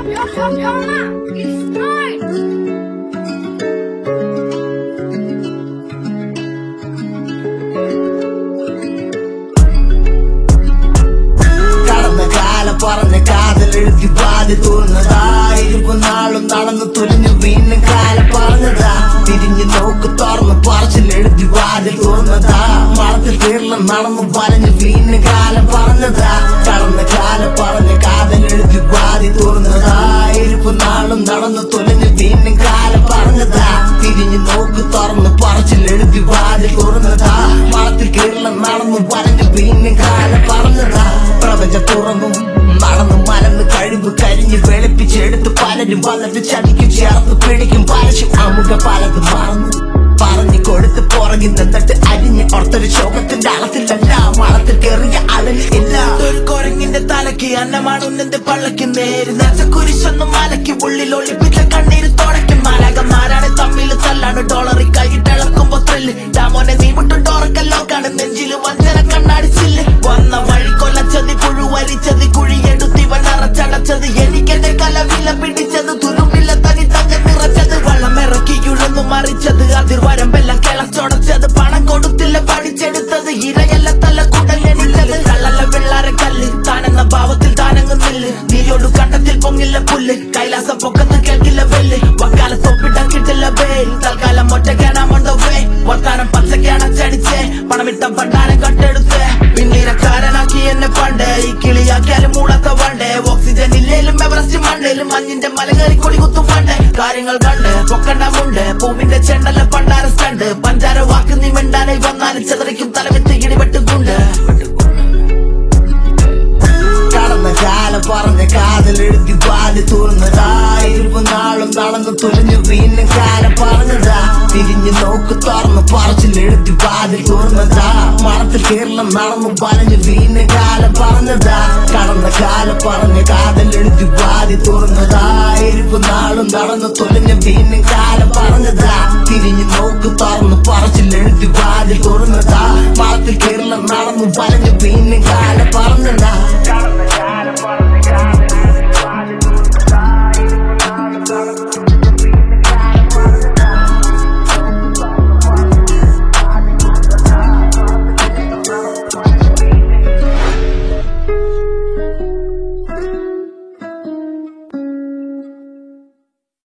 പറഞ്ഞ കാതലെഴുതി വാതി തോന്നുന്നതാ. 20 നാളും നടന്നു തുലിഞ്ഞു വീണ്ടും കാലം പറഞ്ഞതാ. തിരിഞ്ഞു നോക്ക് തുറന്ന് പറച്ചിലെഴുതി വാതിൽ തോന്നുന്നതാ. മളത്തിൽ കേരളം നടന്നു വരഞ്ഞു വീണ്ടും കാലം പറഞ്ഞതാ. കടന്ന കാലം പറഞ്ഞ കാതലെഴുതി വാതി തോന്നുന്നതാ. 20 നാളും നടന്നു തുലിഞ്ഞു വീണ്ടും കാലം പറഞ്ഞതാ. തിരിഞ്ഞു നോക്ക് തുറന്ന് പറച്ചിലെഴുതി വാതിൽ തോന്നുന്നതാ. മളത്തിൽ കേരളം നടന്നു വരഞ്ഞു വീണ്ടും കാലം പറഞ്ഞതാ. പ്രപഞ്ചം തുറന്നും നടന്നു മലന്ന് കഴിവ് കരിഞ്ഞ് വെളുപ്പിച്ചെടുത്ത് പലരും വന്നിട്ട് ചതിക്കും ചേർത്ത് പിടിക്കും പരശും അമുഖ പലതും മറന്നു പറഞ്ഞു കൊടുത്ത് പുറകിൽ നിന്നിട്ട് അരിഞ്ഞ് ഓർത്തൊരു ശോകത്തിന്റെ അളത്തിലല്ല മളത്തിൽ കയറിയ അളവിൽ ഇല്ല. ഒരു കുരങ്ങിന്റെ തലക്ക് അന്നമാണുന്നന്റെ പള്ളക്ക് നേര് നച്ച കുരിശൊന്നും മലക്ക് ഉള്ളിൽ ഒളിപ്പിച്ച കണ്ണീര് തുടയ്ക്കും മാലാകന്മാരാണ് തമ്മിൽ തല്ലാണ് ഡോളറിൽ കൈയിട്ടിളക്കുമ്പോ ത്രില്ല് ഡാമോനെ നീ വിട്ടും ഡോറക്കല്ലോക്കാണ് നെഞ്ചില് വഞ്ചന കണ്ണാടിച്ചില്ല വന്ന വഴി കൊല്ലച്ചതി പുഴുവലിച്ചത് കുഴിയെടുത്തിവൻ അറച്ചടച്ചത് എനിക്കെന്റെ കലവില പിടിച്ചത് തുരുമ്പില്ല തനി തങ്ങ നിറച്ചത് വെള്ളം ഇറക്കി ഉഴന്നു മറിച്ചത് അതിർവരമ്പെല്ലാം കിളച്ചൊടച്ചത് പണം കൊടുത്തില്ല പഠിച്ചെടുത്തത് ഇരയല്ല തല കുടലെണിച്ചത് കള്ളല്ല വെള്ളാരെ കല്ല് താനെന്ന ഭാവത്തിൽ താനങ്ങുന്നില്ല നീയോട് കണ്ടത്തിൽ പൊങ്ങില്ല പുല്ല് കൈലാസം പൊക്കത്ത് കേൾക്കില്ല വെല്ല് വക്കാലത്തൊപ്പിടാൻ കിട്ടില്ല വേൽ തൽക്കാലം ഒറ്റക്കാനാമോണ്ട വേ വർത്താനം പച്ചക്കാണ് ചടിച്ചേ പണമിട്ട പണ്ടാരം കട്ടെടുത്തേ പിന്നീരക്കാരനാക്കി എന്നെ പണ്ടേ ഈ കിളിയാക്കിയാലും മൂളത്ത വണ്ടേ ഓക്സിജൻ ഇല്ലേലും എവറസ്റ്റ് മണ്ടേലും മഞ്ഞിന്റെ മലകേറി കൊടി കുത്തും വണ്ടേ കാര്യങ്ങൾ കണ്ട് പൊക്കണ്ടമുണ്ട് പൂവിന്റെ ചെണ്ടല്ല പണ്ടാര സ്റ്റണ്ട് പഞ്ചാര വാക്ക് നീ മിണ്ടാനായി വന്നാലും ചെതറിക്കും തലവിത്ത് ഇടിവെട്ടുകൊണ്ട് കടന്ന കാലം പറഞ്ഞ കാതലെഴുതി വാതി തോന്നുന്നതാ. 20 നാളും നടന്നു തുലിഞ്ഞു വീണ്ടും കാലം പറഞ്ഞതാ. തിരിഞ്ഞു നോക്ക് തുറന്ന് പറച്ചിലെഴുതി വാതിൽ തോന്നുന്നതാ. മണത്തിൽ കേരളം നടന്നു വരഞ്ഞു വീണ്ടും കാലം പറഞ്ഞതാ. കടന്ന കാലം പറഞ്ഞ കാതലെഴുതി വാതി തോന്നുന്നതാ. 20 നാളും നടന്നു തുലിഞ്ഞു വീണ്ടും കാലം പറഞ്ഞതാ. തിരിഞ്ഞു നോക്ക് തുറന്ന് പറച്ചിലെഴുതി വാതിൽ തോന്നുന്നതാ. മണത്തിൽ കേരളം നടന്നു വരഞ്ഞു